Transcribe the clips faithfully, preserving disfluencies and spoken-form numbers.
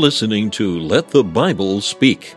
listening to Let the Bible Speak.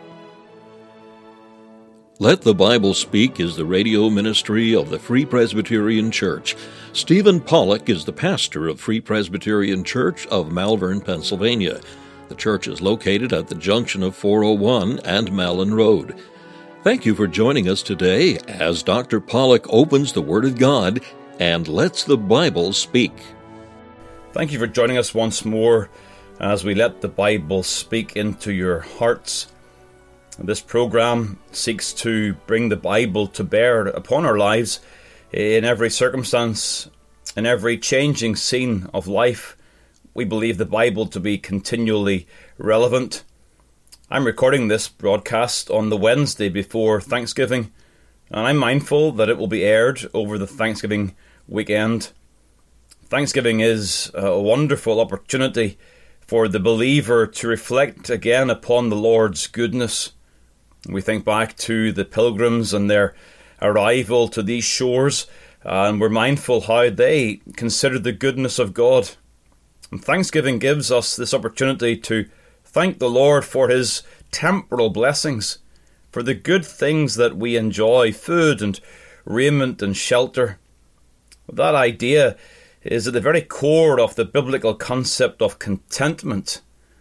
Let the Bible Speak is the radio ministry of the Free Presbyterian Church. Stephen Pollock is the pastor of Free Presbyterian Church of Malvern, Pennsylvania. The church is located at the junction of four oh one and Malin Road. Thank you for joining us today as Doctor Pollock opens the Word of God and lets the Bible speak. Thank you for joining us once more as we let the Bible speak into your hearts. This program seeks to bring the Bible to bear upon our lives in every circumstance, in every changing scene of life. We believe the Bible to be continually relevant. I'm recording this broadcast on the Wednesday before Thanksgiving, and I'm mindful that it will be aired over the Thanksgiving weekend. Thanksgiving is a wonderful opportunity for the believer to reflect again upon the Lord's goodness. We think back to the pilgrims and their arrival to these shores, and we're mindful how they considered the goodness of God. And Thanksgiving gives us this opportunity to thank the Lord for His temporal blessings, for the good things that we enjoy, food and raiment and shelter. That idea is at the very core of the biblical concept of contentment.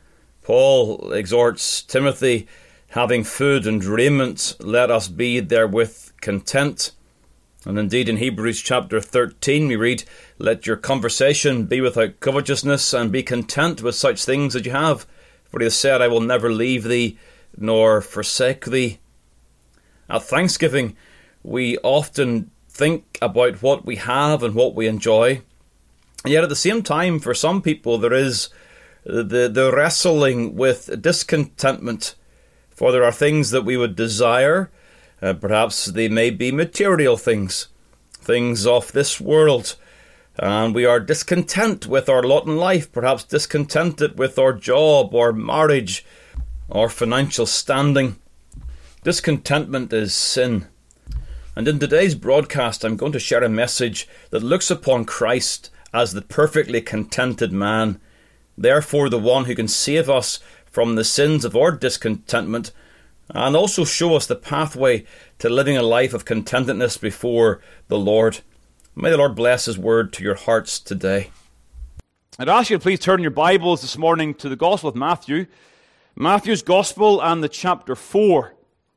Paul exhorts Timothy, having food and raiment, let us be therewith content. And indeed in Hebrews chapter thirteen we read, let your conversation be without covetousness, and be content with such things that you have. For he has said, I will never leave thee, nor forsake thee. At Thanksgiving, we often think about what we have and what we enjoy. And yet at the same time, for some people, there is the, the wrestling with discontentment. For there are things that we would desire. Uh, perhaps they may be material things, things of this world. And we are discontent with our lot in life, perhaps discontented with our job or marriage or financial standing. Discontentment is sin. And in today's broadcast, I'm going to share a message that looks upon Christ as the perfectly contented man, therefore the one who can save us from the sins of our discontentment, and also show us the pathway to living a life of contentedness before the Lord. May the Lord bless His word to your hearts today. I'd ask you to please turn your Bibles this morning to the Gospel of Matthew, Matthew's Gospel and the chapter four.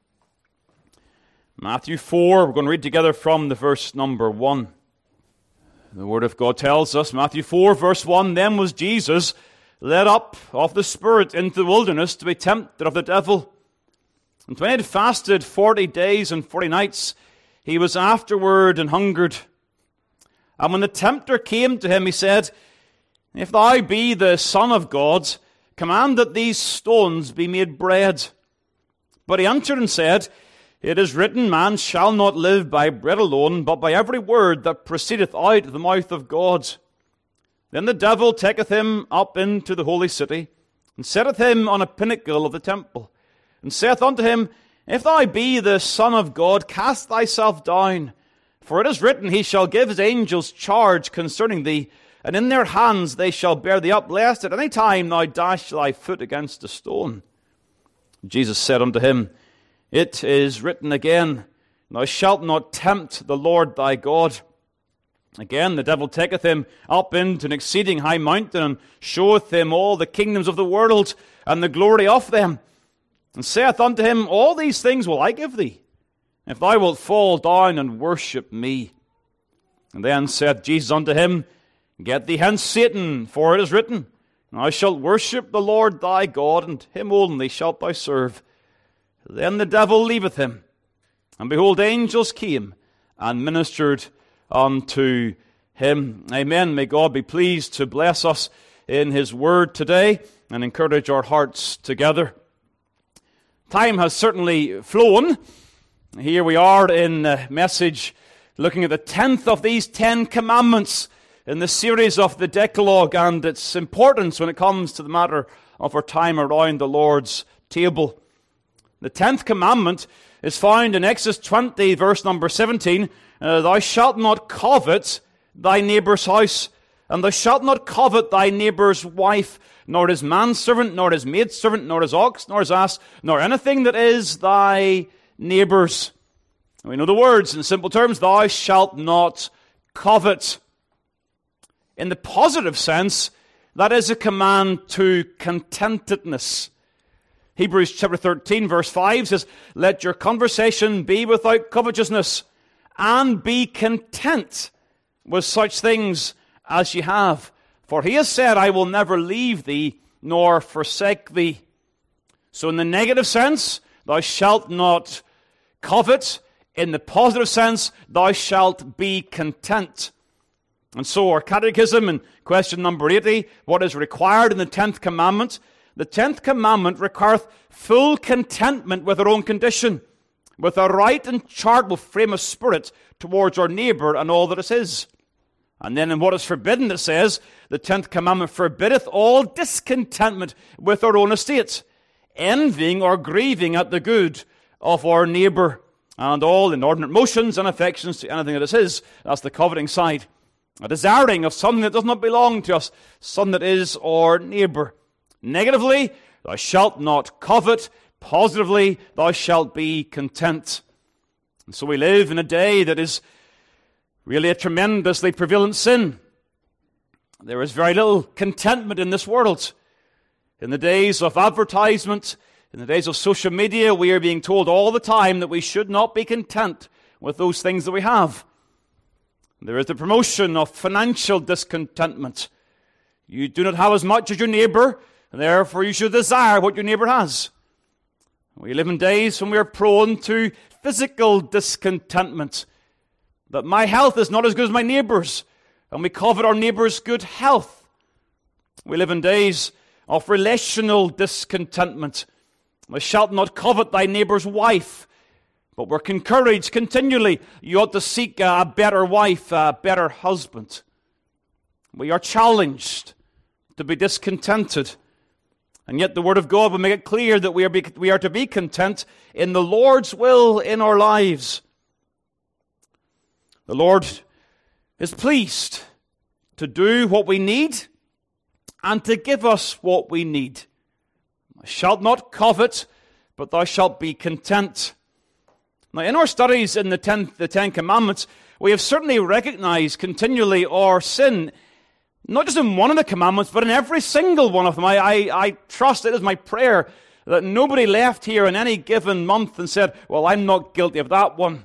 Matthew four, we're going to read together from the verse number one. The Word of God tells us, Matthew four, verse one, Then was Jesus led up of the Spirit into the wilderness to be tempted of the devil. And when he had fasted forty days and forty nights, he was afterward and hungered. And when the tempter came to him, he said, If thou be the Son of God, command that these stones be made bread. But he answered and said, It is written, Man shall not live by bread alone, but by every word that proceedeth out of the mouth of God. Then the devil taketh him up into the holy city, and setteth him on a pinnacle of the temple, and saith unto him, If thou be the Son of God, cast thyself down. For it is written, He shall give His angels charge concerning thee, and in their hands they shall bear thee up, lest at any time thou dash thy foot against a stone. Jesus said unto him, It is written again, Thou shalt not tempt the Lord thy God. Again the devil taketh him up into an exceeding high mountain, and showeth him all the kingdoms of the world, and the glory of them, and saith unto him, All these things will I give thee, if thou wilt fall down and worship me. And then said Jesus unto him, Get thee hence, Satan, for it is written, Thou shalt worship the Lord thy God, and him only shalt thou serve. Then the devil leaveth him, and behold, angels came and ministered unto him. Amen. May God be pleased to bless us in His word today and encourage our hearts together. Time has certainly flown. Here we are in a message looking at the tenth of these Ten Commandments in the series of the Decalogue and its importance when it comes to the matter of our time around the Lord's table. The tenth commandment is found in Exodus twenty, verse number seventeen. Uh, Thou shalt not covet thy neighbour's house, and thou shalt not covet thy neighbour's wife, nor his manservant, nor his maidservant, nor his ox, nor his ass, nor anything that is thy neighbour's. We know the words in simple terms, thou shalt not covet. In the positive sense, that is a command to contentedness. Hebrews chapter thirteen verse five says, let your conversation be without covetousness, and be content with such things as ye have. For he has said, I will never leave thee, nor forsake thee. So in the negative sense, thou shalt not covet. In the positive sense, thou shalt be content. And so our catechism in question number eighty, what is required in the tenth commandment? The tenth commandment requireth full contentment with our own condition, with a right and charitable frame of spirit towards our neighbour and all that is his. And then in what is forbidden, it says, the tenth commandment forbiddeth all discontentment with our own estate, envying or grieving at the good of our neighbour, and all inordinate motions and affections to anything that is his. That's the coveting side. A desiring of something that does not belong to us, something that is our neighbour. Negatively, thou shalt not covet. Positively, thou shalt be content. And so we live in a day that is really a tremendously prevalent sin. There is very little contentment in this world. In the days of advertisement, in the days of social media, we are being told all the time that we should not be content with those things that we have. There is the promotion of financial discontentment. You do not have as much as your neighbour, and therefore you should desire what your neighbour has. We live in days when we are prone to physical discontentment, that my health is not as good as my neighbour's, and we covet our neighbour's good health. We live in days of relational discontentment. Thou shalt not covet thy neighbour's wife, but we're encouraged continually, you ought to seek a better wife, a better husband. We are challenged to be discontented. And yet the Word of God will make it clear that we are, be, we are to be content in the Lord's will in our lives. The Lord is pleased to do what we need and to give us what we need. Thou shalt not covet, but thou shalt be content. Now, in our studies in the, ten, the Ten Commandments, we have certainly recognized continually our sin, not just in one of the commandments, but in every single one of them. I, I, I trust, it is my prayer, that nobody left here in any given month and said, well, I'm not guilty of that one.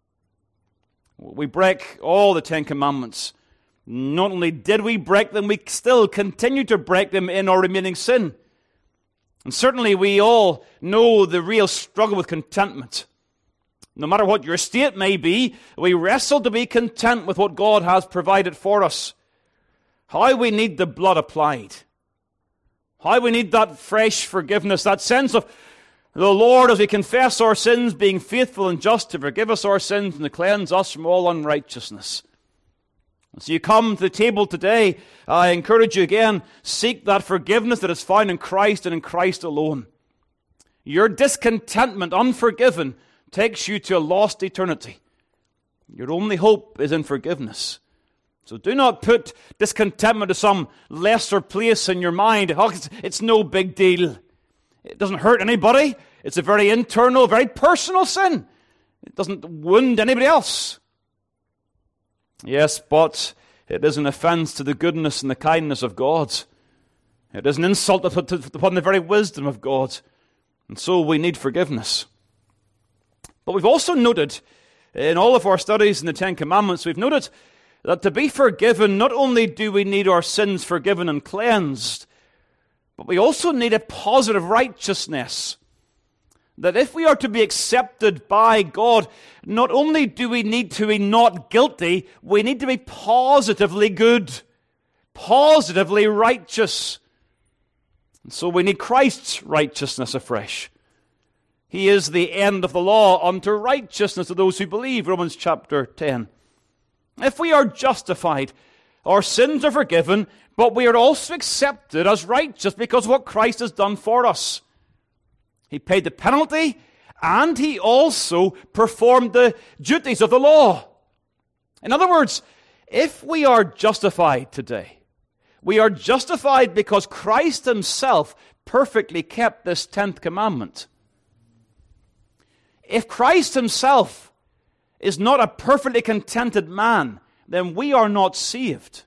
We break all the Ten Commandments. Not only did we break them, we still continue to break them in our remaining sin. And certainly we all know the real struggle with contentment. No matter what your state may be, we wrestle to be content with what God has provided for us. How we need the blood applied. How we need that fresh forgiveness, that sense of the Lord, as we confess our sins, being faithful and just to forgive us our sins and to cleanse us from all unrighteousness. So you come to the table today, I encourage you again, seek that forgiveness that is found in Christ and in Christ alone. Your discontentment, unforgiven, takes you to a lost eternity. Your only hope is in forgiveness. So do not put discontentment to some lesser place in your mind. Oh, it's, it's no big deal. It doesn't hurt anybody. It's a very internal, very personal sin. It doesn't wound anybody else. Yes, but it is an offense to the goodness and the kindness of God. It is an insult upon the very wisdom of God. And so we need forgiveness. But we've also noted, in all of our studies in the Ten Commandments, we've noted that to be forgiven, not only do we need our sins forgiven and cleansed, but we also need a positive righteousness. That if we are to be accepted by God, not only do we need to be not guilty, we need to be positively good, positively righteous. And so we need Christ's righteousness afresh. He is the end of the law unto righteousness of those who believe, Romans chapter ten. If we are justified, our sins are forgiven, but we are also accepted as righteous because of what Christ has done for us. He paid the penalty, and he also performed the duties of the law. In other words, if we are justified today, We are justified because Christ himself perfectly kept this tenth commandment. If Christ himself is not a perfectly contented man, then we are not saved.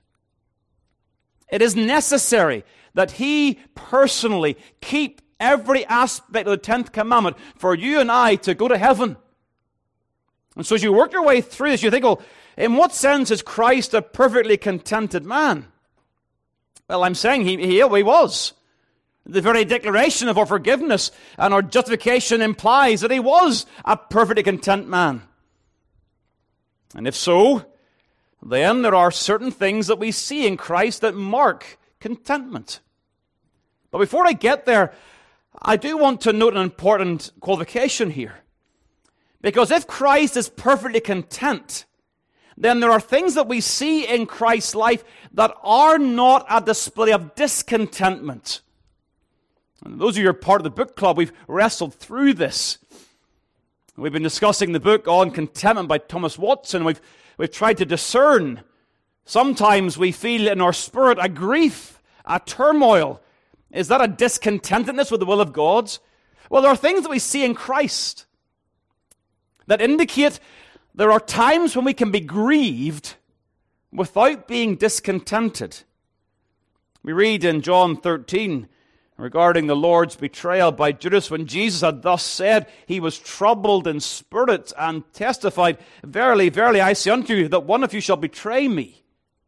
It is necessary that he personally keep every aspect of the tenth commandment for you and I to go to heaven. And so as you work your way through this, you think, well, in what sense is Christ a perfectly contented man? Well, I'm saying he, he, he was. The very declaration of our forgiveness and our justification implies that he was a perfectly content man. And if so, then there are certain things that we see in Christ that mark contentment. But before I get there, I do want to note an important qualification here. Because if Christ is perfectly content, then there are things that we see in Christ's life that are not a display of discontentment. And those of you who are part of the book club, we've wrestled through this. We've been discussing the book on contentment by Thomas Watson. We've, we've tried to discern. Sometimes we feel in our spirit a grief, a turmoil. Is that a discontentedness with the will of God? Well, there are things that we see in Christ that indicate there are times when we can be grieved without being discontented. We read in John thirteen regarding the Lord's betrayal by Judas, when Jesus had thus said, he was troubled in spirit and testified, Verily, verily, I say unto you, that one of you shall betray me.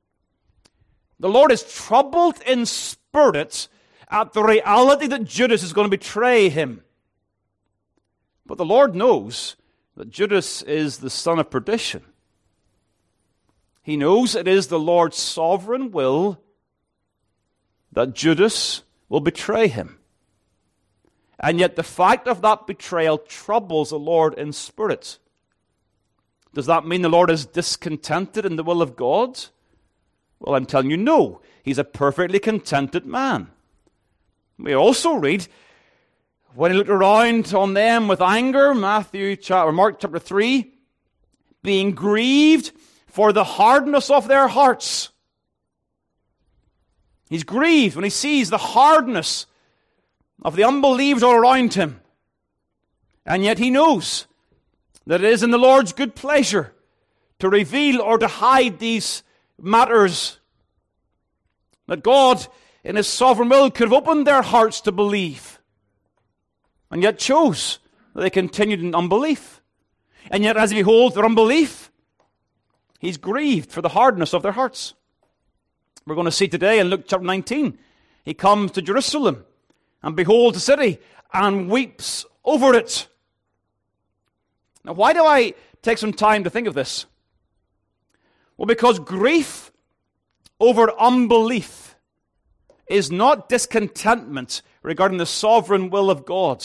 The Lord is troubled in spirit at the reality that Judas is going to betray him. But the Lord knows that Judas is the son of perdition. He knows it is the Lord's sovereign will that Judas will betray him. And yet the fact of that betrayal troubles the Lord in spirit. Does that mean the Lord is discontented in the will of God? Well, I'm telling you, no. He's a perfectly contented man. We also read, when he looked around on them with anger, Matthew or Mark chapter three, being grieved for the hardness of their hearts. He's grieved when he sees the hardness of the unbelievers all around him. And yet he knows that it is in the Lord's good pleasure to reveal or to hide these matters. That God, in his sovereign will, could have opened their hearts to believe. And yet chose that they continued in unbelief. And yet as he beholds their unbelief, he's grieved for the hardness of their hearts. We're going to see today in Luke chapter nineteen, he comes to Jerusalem and beholds the city and weeps over it. Now, why do I take some time to think of this? Well, because grief over unbelief is not discontentment regarding the sovereign will of God.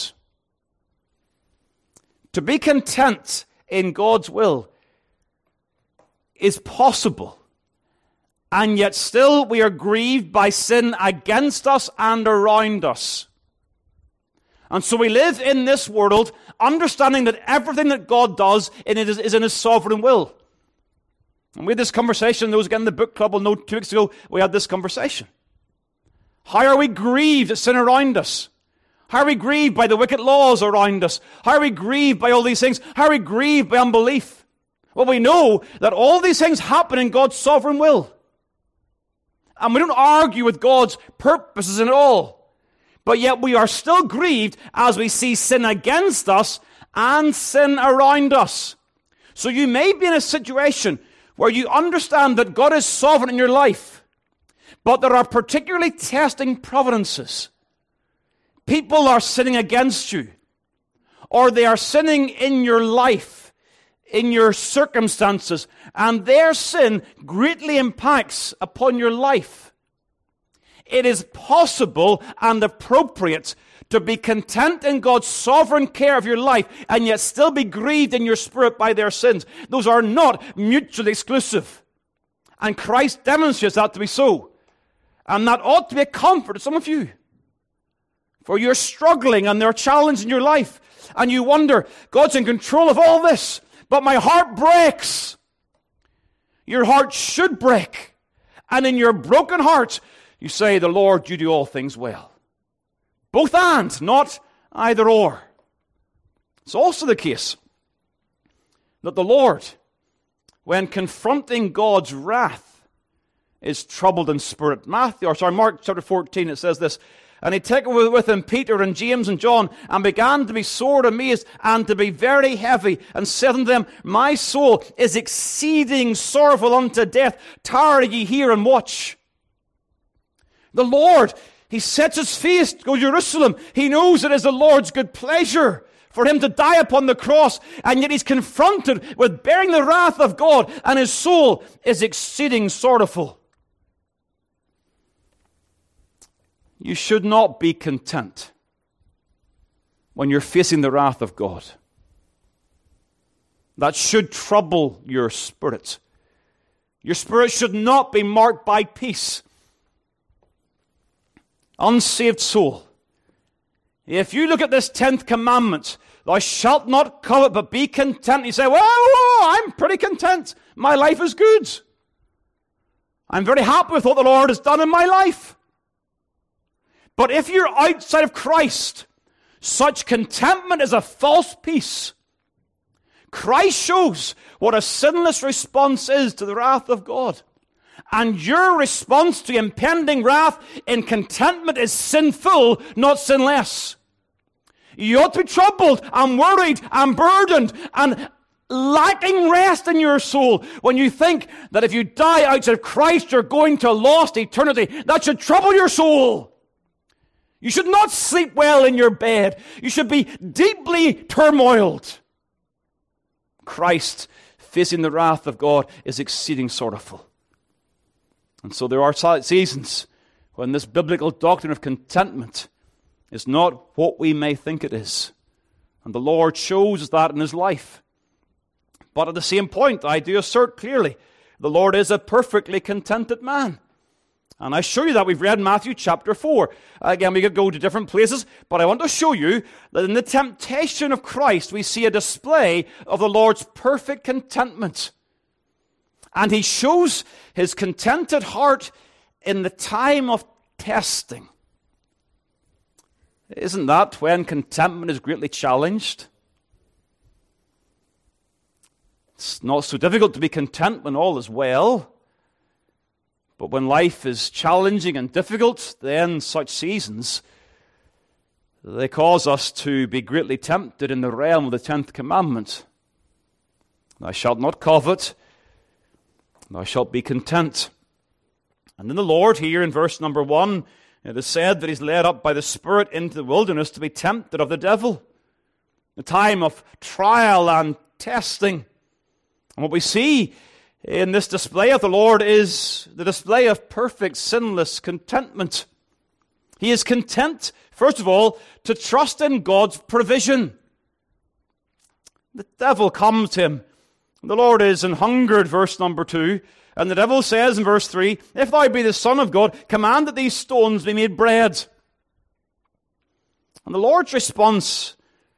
To be content in God's will is possible. And yet still we are grieved by sin against us and around us. And so we live in this world understanding that everything that God does in it is, is in his sovereign will. And we had this conversation, those again in the book club will know two weeks ago, we had this conversation. How are we grieved at sin around us? How are we grieved by the wicked laws around us? How are we grieved by all these things? How are we grieved by unbelief? Well, we know that all these things happen in God's sovereign will. And we don't argue with God's purposes in it all. But yet we are still grieved as we see sin against us and sin around us. So you may be in a situation where you understand that God is sovereign in your life, but there are particularly testing providences. People are sinning against you, or they are sinning in your life, in your circumstances, and their sin greatly impacts upon your life. It is possible and appropriate to be content in God's sovereign care of your life and yet still be grieved in your spirit by their sins. Those are not mutually exclusive. And Christ demonstrates that to be so. And that ought to be a comfort to some of you. For you're struggling and there are challenges in your life. And you wonder, God's in control of all this, but my heart breaks. Your heart should break. And in your broken heart, you say, the Lord, you do all things well. Both and, not either or. It's also the case that the Lord, when confronting God's wrath, is troubled in spirit. Matthew, or sorry, Mark chapter fourteen, it says this, and he took with him Peter and James and John, and began to be sore amazed, and to be very heavy, and said unto them, my soul is exceeding sorrowful unto death. Tarry ye here and watch. The Lord, he sets his face to go to Jerusalem. He knows it is the Lord's good pleasure for him to die upon the cross, and yet he's confronted with bearing the wrath of God, and his soul is exceeding sorrowful. You should not be content when you're facing the wrath of God. That should trouble your spirit. Your spirit should not be marked by peace. Unsaved soul, if you look at this tenth commandment, thou shalt not covet, but be content. You say, well, I'm pretty content. My life is good. I'm very happy with what the Lord has done in my life. But if you're outside of Christ, such contentment is a false peace. Christ shows what a sinless response is to the wrath of God. And your response to impending wrath in contentment is sinful, not sinless. You ought to be troubled and worried and burdened and lacking rest in your soul when you think that if you die outside of Christ, you're going to a lost eternity. That should trouble your soul. You should not sleep well in your bed. You should be deeply turmoiled. Christ, facing the wrath of God, is exceeding sorrowful. And so there are seasons when this biblical doctrine of contentment is not what we may think it is. And the Lord shows us that in his life. But at the same point, I do assert clearly, the Lord is a perfectly contented man. And I show you that. We've read Matthew chapter four. Again, we could go to different places, but I want to show you that in the temptation of Christ, we see a display of the Lord's perfect contentment. And he shows his contented heart in the time of testing. Isn't that when contentment is greatly challenged? It's not so difficult to be content when all is well. But when life is challenging and difficult, then such seasons, they cause us to be greatly tempted in the realm of the tenth commandment. Thou shalt not covet, thou shalt be content. And then the Lord here in verse number one, it is said that he's led up by the Spirit into the wilderness to be tempted of the devil. A time of trial and testing. And what we see in this display of the Lord is the display of perfect, sinless contentment. He is content, first of all, to trust in God's provision. The devil comes to him. The Lord is an hungered, verse number two. And the devil says in verse three, if thou be the Son of God, command that these stones be made bread. And the Lord's response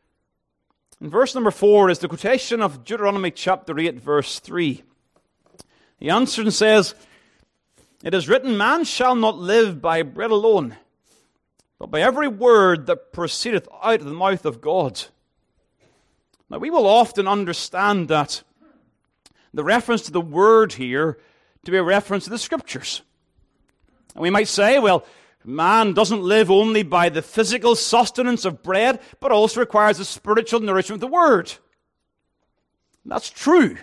in verse number four is the quotation of Deuteronomy chapter eight, verse three. He answered and says, it is written, man shall not live by bread alone, but by every word that proceedeth out of the mouth of God. Now we will often understand that the reference to the word here to be a reference to the Scriptures. And we might say, well, man doesn't live only by the physical sustenance of bread, but also requires the spiritual nourishment of the word. That's true.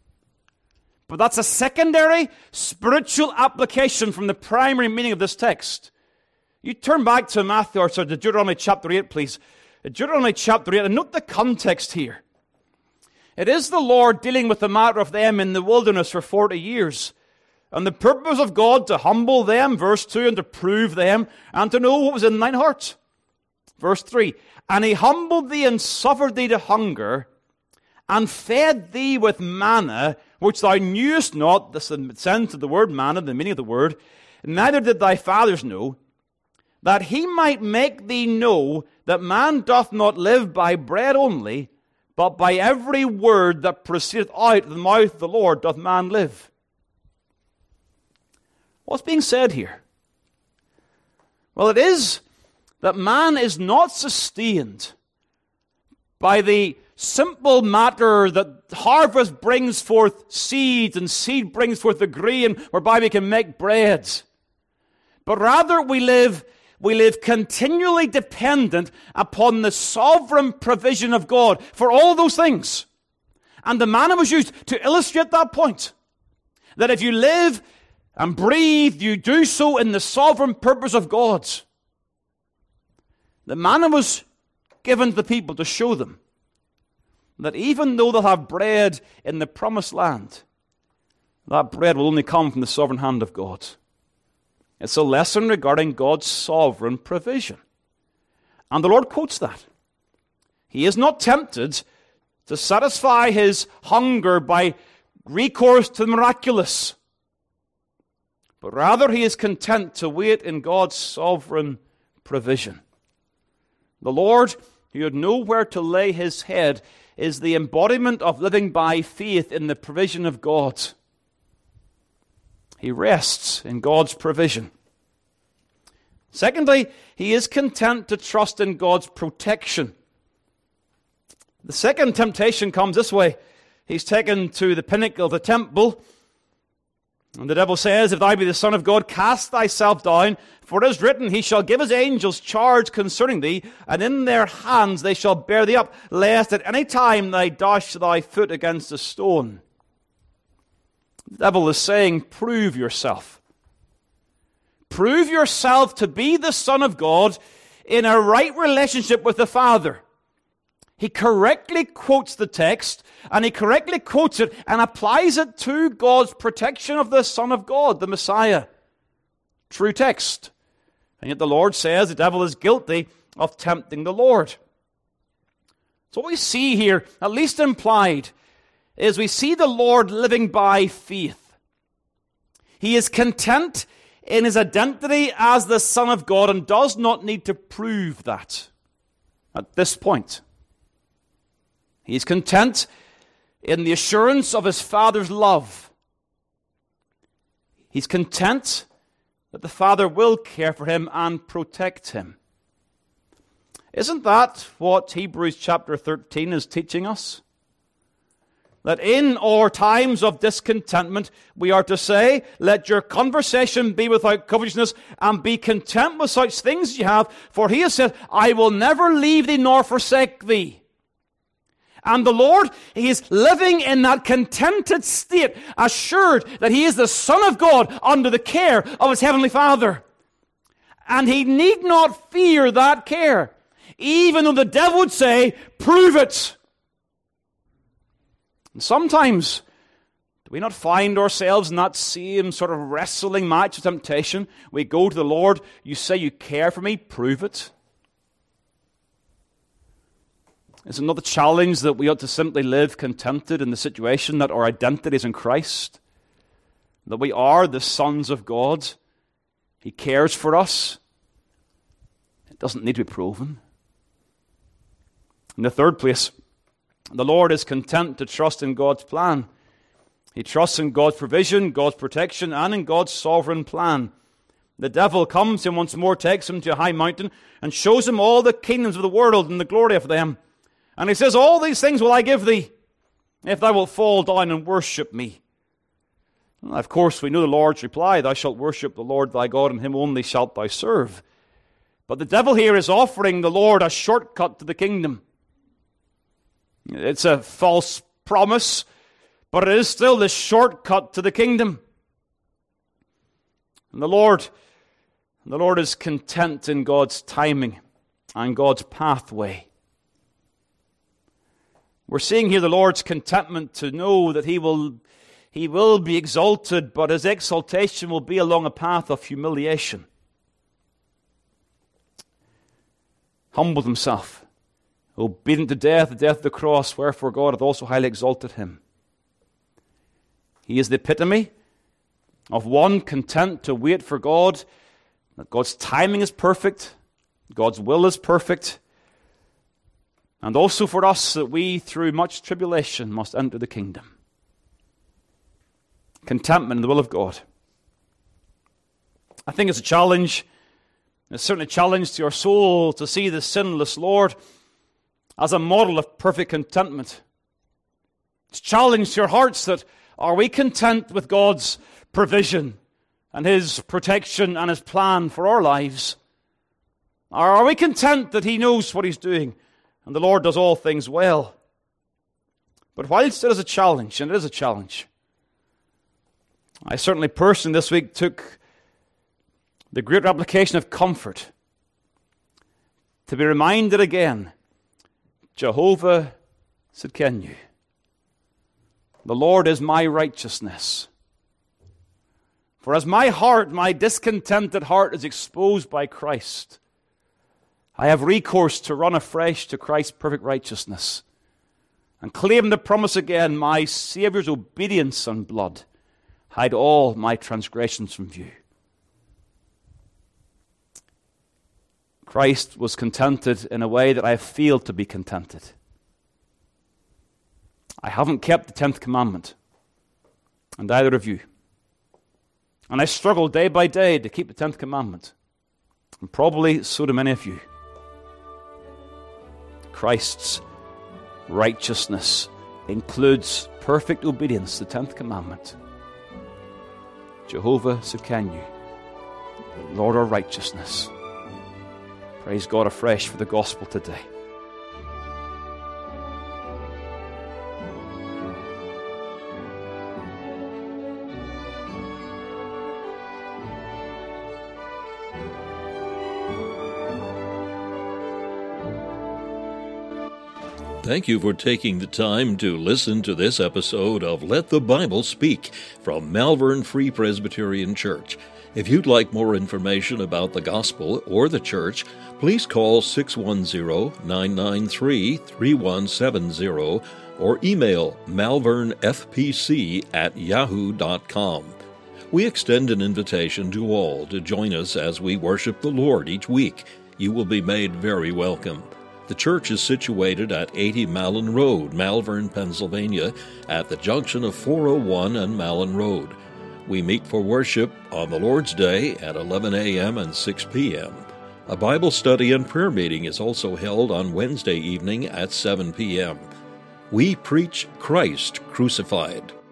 But that's a secondary spiritual application from the primary meaning of this text. You turn back to Matthew, or sorry, to Deuteronomy chapter eight, please. Deuteronomy chapter eight, and note the context here. It is the Lord dealing with the matter of them in the wilderness for forty years. And the purpose of God to humble them, verse two, and to prove them, and to know what was in thine heart. Verse three, and he humbled thee and suffered thee to hunger, and fed thee with manna, which thou knewest not, the sense of the word manna, the meaning of the word, neither did thy fathers know, that he might make thee know that man doth not live by bread only, but by every word that proceedeth out of the mouth of the Lord doth man live. What's being said here? Well, it is that man is not sustained by the simple matter that harvest brings forth seed and seed brings forth the grain whereby we can make bread. But rather we live, we live continually dependent upon the sovereign provision of God for all those things. And the manna was used to illustrate that point. That if you live and breathe, you do so in the sovereign purpose of God. The manna was given to the people to show them that even though they'll have bread in the promised land, that bread will only come from the sovereign hand of God. It's a lesson regarding God's sovereign provision. And the Lord quotes that. He is not tempted to satisfy his hunger by recourse to the miraculous, but rather he is content to wait in God's sovereign provision. The Lord, who had nowhere to lay his head, is the embodiment of living by faith in the provision of God. He rests in God's provision. Secondly, he is content to trust in God's protection. The second temptation comes this way. He's taken to the pinnacle of the temple, and the devil says, "If thou be the Son of God, cast thyself down, for it is written, he shall give his angels charge concerning thee, and in their hands they shall bear thee up, lest at any time thou dash thy foot against a stone." The devil is saying, prove yourself. Prove yourself to be the Son of God in a right relationship with the Father. He correctly quotes the text, and he correctly quotes it and applies it to God's protection of the Son of God, the Messiah. True text. And yet the Lord says the devil is guilty of tempting the Lord. So what we see here, at least implied, is we see the Lord living by faith. He is content in his identity as the Son of God and does not need to prove that at this point. He is content in the assurance of his Father's love. He's content that the Father will care for him and protect him. Isn't that what Hebrews chapter thirteen is teaching us? That in our times of discontentment, we are to say, let your conversation be without covetousness, and be content with such things as you have, for he has said, I will never leave thee nor forsake thee. And the Lord, he is living in that contented state, assured that he is the Son of God under the care of his heavenly Father. And he need not fear that care, even though the devil would say, prove it. And sometimes, do we not find ourselves in that same sort of wrestling match of temptation? We go to the Lord, you say you care for me, prove it. Is it not the challenge that we ought to simply live contented in the situation that our identity is in Christ? That we are the sons of God. He cares for us. It doesn't need to be proven. In the third place, the Lord is content to trust in God's plan. He trusts in God's provision, God's protection, and in God's sovereign plan. The devil comes and once more takes him to a high mountain and shows him all the kingdoms of the world and the glory of them. And he says, all these things will I give thee, if thou wilt fall down and worship me. Well, of course, we know the Lord's reply, thou shalt worship the Lord thy God, and him only shalt thou serve. But the devil here is offering the Lord a shortcut to the kingdom. It's a false promise, but it is still the shortcut to the kingdom. And the Lord, the Lord is content in God's timing and God's pathway. We're seeing here the Lord's contentment to know that he will, he will be exalted, but his exaltation will be along a path of humiliation. Humbled himself, obedient to death, the death of the cross, wherefore God hath also highly exalted him. He is the epitome of one content to wait for God, that God's timing is perfect, God's will is perfect, and also for us that we, through much tribulation, must enter the kingdom. Contentment in the will of God. I think it's a challenge It's certainly a challenge to your soul to see the sinless Lord as a model of perfect contentment. It's a challenge to your hearts that are we content with God's provision and His protection and His plan for our lives? Or are we content that He knows what He's doing and the Lord does all things well? But whilst it is a challenge, and it is a challenge, I certainly personally this week took the great application of comfort to be reminded again, Jehovah Sidkenu, the Lord is my righteousness. For as my heart, my discontented heart, is exposed by Christ, I have recourse to run afresh to Christ's perfect righteousness and claim the promise again, my Saviour's obedience and blood hide all my transgressions from view. Christ was contented in a way that I have failed to be contented. I haven't kept the tenth commandment, and neither have you. And I struggle day by day to keep the tenth commandment, and probably so do many of you. Christ's righteousness includes perfect obedience to the tenth commandment. Jehovah Sidkenu, Lord our righteousness. Praise God afresh for the gospel today. Thank you for taking the time to listen to this episode of Let the Bible Speak from Malvern Free Presbyterian Church. If you'd like more information about the gospel or the church, please call six one zero, nine nine three, three one seven zero or email malvernfpc at yahoo dot com. We extend an invitation to all to join us as we worship the Lord each week. You will be made very welcome. The church is situated at eighty Malin Road, Malvern, Pennsylvania, at the junction of four oh one and Malin Road. We meet for worship on the Lord's Day at eleven a.m. and six p.m. A Bible study and prayer meeting is also held on Wednesday evening at seven p.m. We preach Christ crucified.